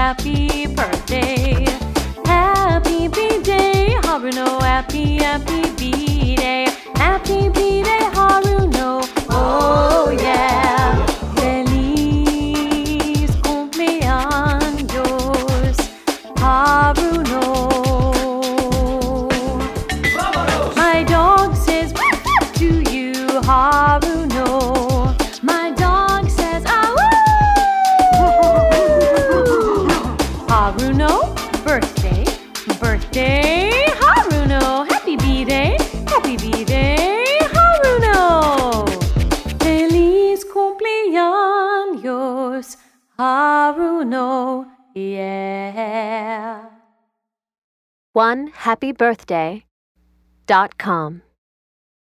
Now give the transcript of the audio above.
happy birthday. Happy B-Day, Haruno, happy B-Day. Happy B-Day, Haruno, oh yeah. Feliz cumpleaños, Haruno. My dog says to you, Haruno. My dog says, Haruno, birthday, Haruno. Happy B-Day, Haruno. Feliz cumpleaños, Haruno, yeah. OneHappyBirthday.com